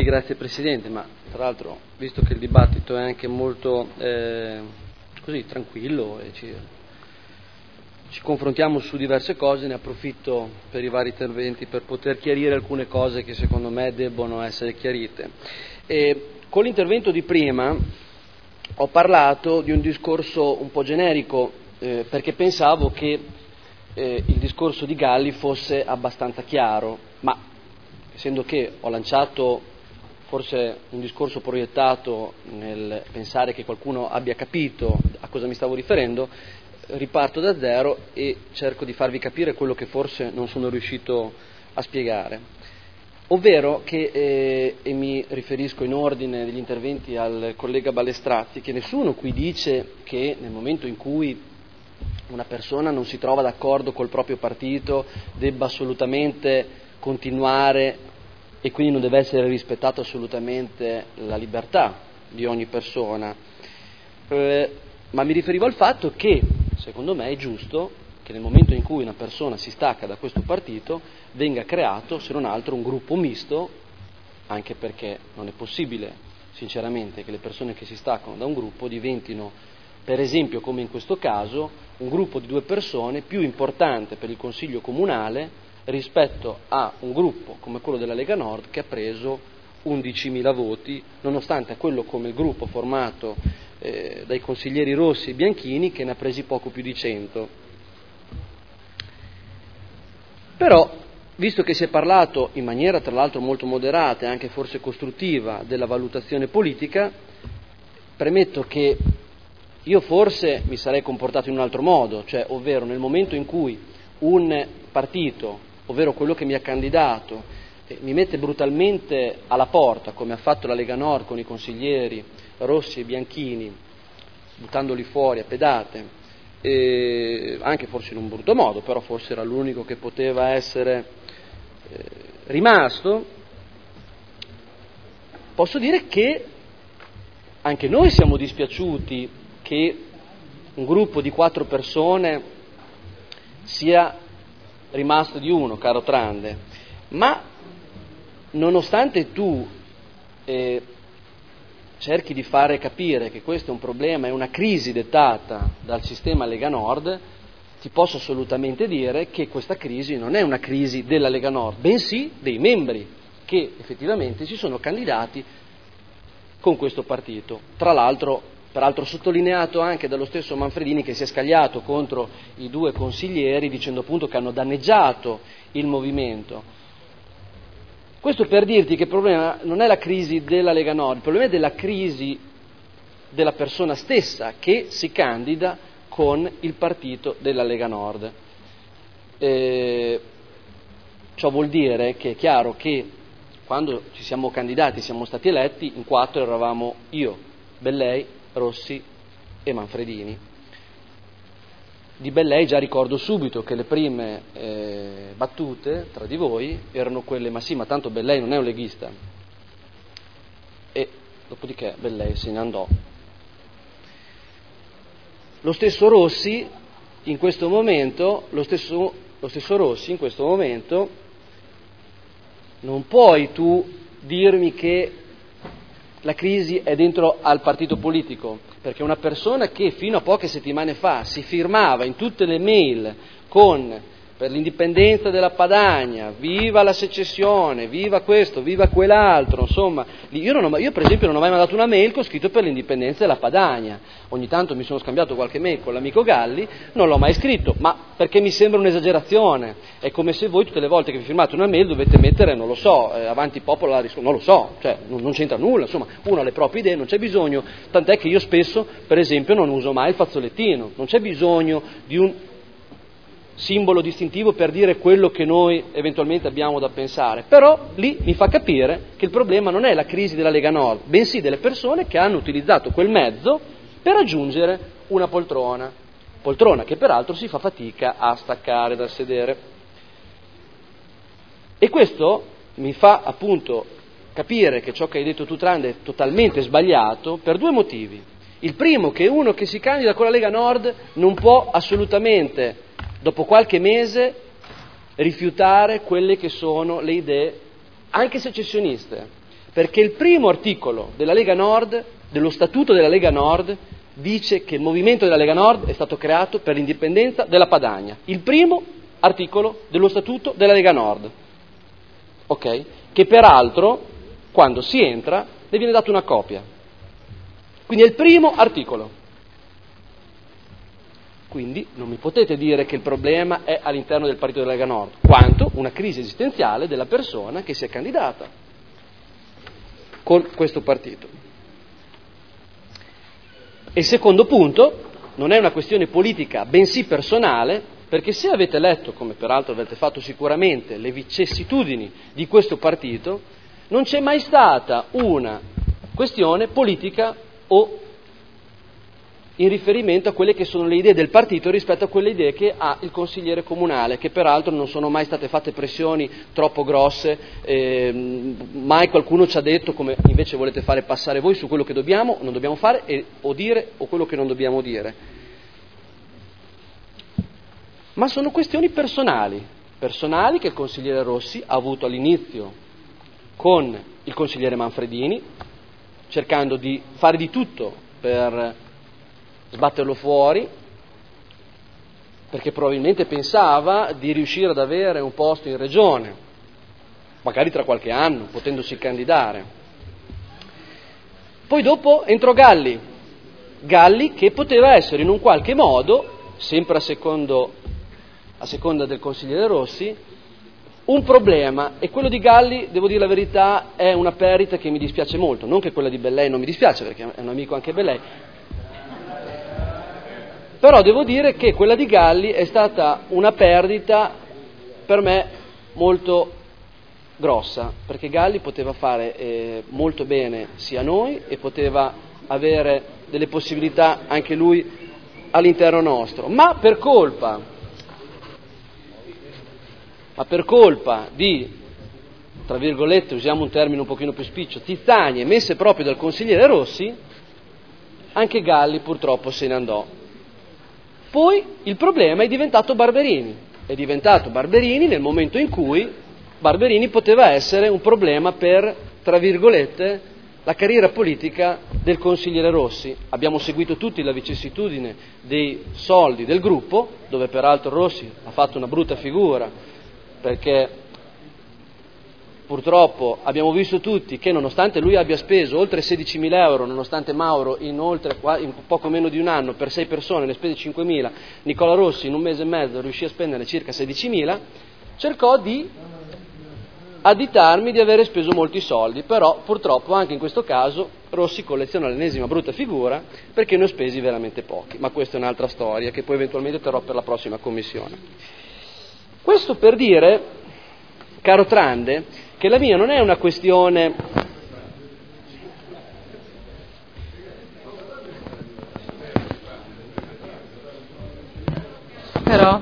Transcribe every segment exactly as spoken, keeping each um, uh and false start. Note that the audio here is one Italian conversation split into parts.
grazie Presidente, ma tra l'altro, visto che il dibattito è anche molto eh, così tranquillo e ci, ci confrontiamo su diverse cose, ne approfitto per i vari interventi per poter chiarire alcune cose che secondo me debbono essere chiarite. E con l'intervento di prima ho parlato di un discorso un po' generico eh, perché pensavo che eh, il discorso di Galli fosse abbastanza chiaro, ma essendo che ho lanciato forse un discorso proiettato nel pensare che qualcuno abbia capito a cosa mi stavo riferendo, riparto da zero e cerco di farvi capire quello che forse non sono riuscito a spiegare. Ovvero che, eh, e mi riferisco in ordine degli interventi al collega Balestrazzi, che nessuno qui dice che nel momento in cui una persona non si trova d'accordo col proprio partito debba assolutamente continuare e quindi non deve essere rispettata assolutamente la libertà di ogni persona, eh, ma mi riferivo al fatto che secondo me è giusto che nel momento in cui una persona si stacca da questo partito venga creato, se non altro, un gruppo misto, anche perché non è possibile sinceramente che le persone che si staccano da un gruppo diventino, per esempio come in questo caso, un gruppo di due persone più importante per il Consiglio Comunale rispetto a un gruppo come quello della Lega Nord che ha preso undicimila voti, nonostante quello come il gruppo formato eh, dai consiglieri Rossi e Bianchini che ne ha presi poco più di cento. Però, visto che si è parlato in maniera tra l'altro molto moderata e anche forse costruttiva della valutazione politica, premetto che io forse mi sarei comportato in un altro modo, cioè ovvero nel momento in cui un partito, ovvero quello che mi ha candidato, eh, mi mette brutalmente alla porta, come ha fatto la Lega Nord con i consiglieri Rossi e Bianchini, buttandoli fuori a pedate, eh, anche forse in un brutto modo, però forse era l'unico che poteva essere eh, rimasto, posso dire che anche noi siamo dispiaciuti che un gruppo di quattro persone sia rimasto di uno, caro Trande, ma nonostante tu eh, cerchi di fare capire che questo è un problema, è una crisi dettata dal sistema Lega Nord, ti posso assolutamente dire che questa crisi non è una crisi della Lega Nord, bensì dei membri che effettivamente si sono candidati con questo partito. Tra l'altro, peraltro sottolineato anche dallo stesso Manfredini, che si è scagliato contro i due consiglieri dicendo appunto che hanno danneggiato il movimento. Questo per dirti che il problema non è la crisi della Lega Nord, il problema è della crisi della persona stessa che si candida con il partito della Lega Nord. Eh, ciò vuol dire che è chiaro che quando ci siamo candidati, siamo stati eletti, in quattro eravamo io, Bellei, Rossi e Manfredini. Di Bellei già ricordo subito che le prime eh, battute tra di voi erano quelle: ma sì, ma tanto Bellei non è un leghista. E dopodiché Bellei se ne andò. Lo stesso Rossi in questo momento, lo stesso, lo stesso Rossi in questo momento, non puoi tu dirmi che la crisi è dentro al partito politico, perché una persona che fino a poche settimane fa si firmava in tutte le mail con per l'indipendenza della Padania, viva la secessione, viva questo, viva quell'altro, insomma, io, non ho, io per esempio non ho mai mandato una mail con scritto per l'indipendenza della Padania, ogni tanto mi sono scambiato qualche mail con l'amico Galli, non l'ho mai scritto, ma perché mi sembra un'esagerazione, è come se voi tutte le volte che vi firmate una mail dovete mettere, non lo so, eh, avanti popolo la risposta, non lo so, cioè non, non c'entra nulla, insomma, uno ha le proprie idee, non c'è bisogno, tant'è che io spesso, per esempio, non uso mai il fazzolettino, non c'è bisogno di un simbolo distintivo per dire quello che noi eventualmente abbiamo da pensare, però lì mi fa capire che il problema non è la crisi della Lega Nord, bensì delle persone che hanno utilizzato quel mezzo per raggiungere una poltrona, poltrona che peraltro si fa fatica a staccare dal sedere. E questo mi fa appunto capire che ciò che hai detto tu, Trande, è totalmente sbagliato per due motivi. Il primo, che uno che si candida con la Lega Nord non può assolutamente dopo qualche mese rifiutare quelle che sono le idee anche secessioniste, Perché il primo articolo della Lega Nord, dello Statuto della Lega Nord, dice che il movimento della Lega Nord è stato creato per l'indipendenza della Padania. Il primo articolo dello Statuto della Lega Nord, ok? Che peraltro, quando si entra, le viene data una copia. Quindi è il primo articolo. Quindi non mi potete dire che il problema è all'interno del partito della Lega Nord, quanto una crisi esistenziale della persona che si è candidata con questo partito. E il secondo punto, non è una questione politica, bensì personale, perché se avete letto, come peraltro avete fatto sicuramente, le vicissitudini di questo partito, non c'è mai stata una questione politica o in riferimento a quelle che sono le idee del partito rispetto a quelle idee che ha il consigliere comunale, che peraltro non sono mai state fatte pressioni troppo grosse, eh, mai qualcuno ci ha detto, come invece volete fare passare voi, su quello che dobbiamo, non dobbiamo fare e, o dire o quello che non dobbiamo dire. Ma sono questioni personali, personali che il consigliere Rossi ha avuto all'inizio con il consigliere Manfredini, cercando di fare di tutto per sbatterlo fuori, perché probabilmente pensava di riuscire ad avere un posto in regione, magari tra qualche anno, potendosi candidare. Poi dopo entrò Galli, Galli che poteva essere in un qualche modo, sempre a, secondo, a seconda del consigliere Rossi, un problema, e quello di Galli, devo dire la verità, è una perdita che mi dispiace molto, non che quella di Bellei non mi dispiace, perché è un amico anche Bellei, però devo dire che quella di Galli è stata una perdita per me molto grossa, perché Galli poteva fare eh, molto bene sia noi e poteva avere delle possibilità anche lui all'interno nostro, ma per colpa, ma per colpa di, tra virgolette, usiamo un termine un pochino più spiccio, zizzanie messe proprio dal consigliere Rossi, anche Galli purtroppo se ne andò. Poi il problema è diventato Barberini, è diventato Barberini nel momento in cui Barberini poteva essere un problema per, tra virgolette, la carriera politica del consigliere Rossi. Abbiamo seguito tutti la vicissitudine dei soldi del gruppo, dove peraltro Rossi ha fatto una brutta figura, perché purtroppo abbiamo visto tutti che nonostante lui abbia speso oltre sedicimila euro, nonostante Mauro in, oltre, in poco meno di un anno per sei persone ne spese cinquemila, Nicola Rossi in un mese e mezzo riuscì a spendere circa sedicimila, cercò di additarmi di avere speso molti soldi, però purtroppo anche in questo caso Rossi colleziona l'ennesima brutta figura perché ne ho spesi veramente pochi, ma questa è un'altra storia che poi eventualmente terrò per la prossima commissione. Questo per dire, caro Trande, che la mia non è una questione però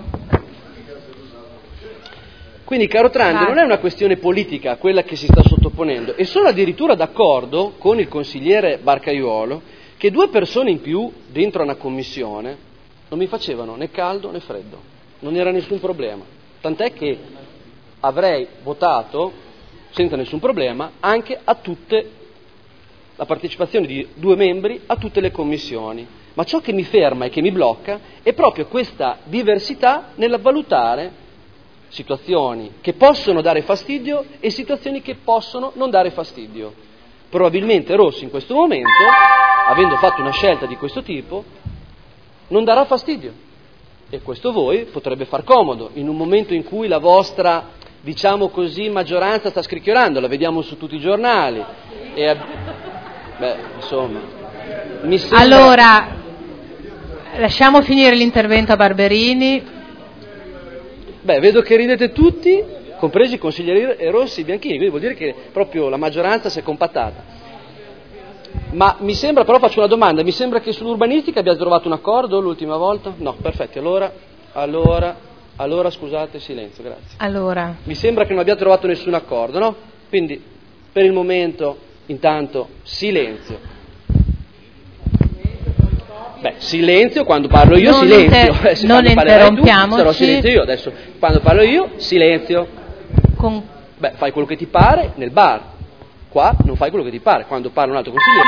quindi caro Trande, non è una questione politica quella che si sta sottoponendo, e sono addirittura d'accordo con il consigliere Barcaiuolo che due persone in più dentro una commissione non mi facevano né caldo né freddo, non era nessun problema, tant'è che avrei votato senza nessun problema anche a tutte la partecipazione di due membri a tutte le commissioni, ma ciò che mi ferma e che mi blocca è proprio questa diversità nella valutare situazioni che possono dare fastidio e situazioni che possono non dare fastidio. Probabilmente Rossi in questo momento, avendo fatto una scelta di questo tipo, non darà fastidio, e questo voi potrebbe far comodo in un momento in cui la vostra, diciamo così, maggioranza sta scricchiolando, la vediamo su tutti i giornali e, beh, insomma, mi sembra... Allora, lasciamo finire l'intervento a Barberini. Beh, vedo che ridete tutti, compresi i consiglieri Rossi e Bianchini, quindi vuol dire che proprio la maggioranza si è compattata. Ma mi sembra, però faccio una domanda, mi sembra che sull'urbanistica abbiate trovato un accordo l'ultima volta? No, perfetto, allora, allora, allora scusate, silenzio, grazie. Allora. Mi sembra che non abbiate trovato nessun accordo, no? Quindi, per il momento, intanto, silenzio. Beh, silenzio, quando parlo io, non silenzio. Inter- eh, se non interrompiamoci. Sarò silenzio io, adesso, quando parlo io, silenzio. Con... Beh, fai quello che ti pare nel bar. Qua non fai quello che ti pare, quando parla un altro consigliere